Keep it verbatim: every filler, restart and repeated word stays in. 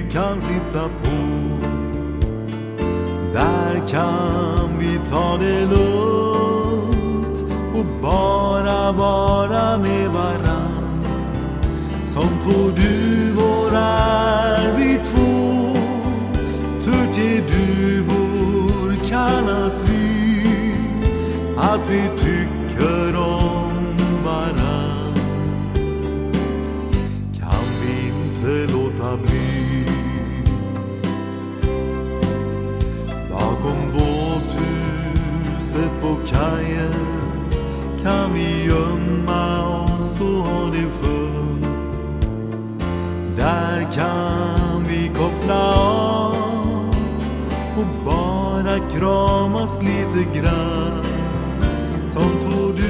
kan sitta på. Där kan vi ta det lugnt och bara vara med varann. Som två duvor är vi två, tur till duvor kallas vi, att vi tycker om varann. Kan vi inte låta bli. Bakom båthuset på kajen kan vi gömma oss och ha det skönt. Där kan vi koppla av och bara kramas lite grann. Som två du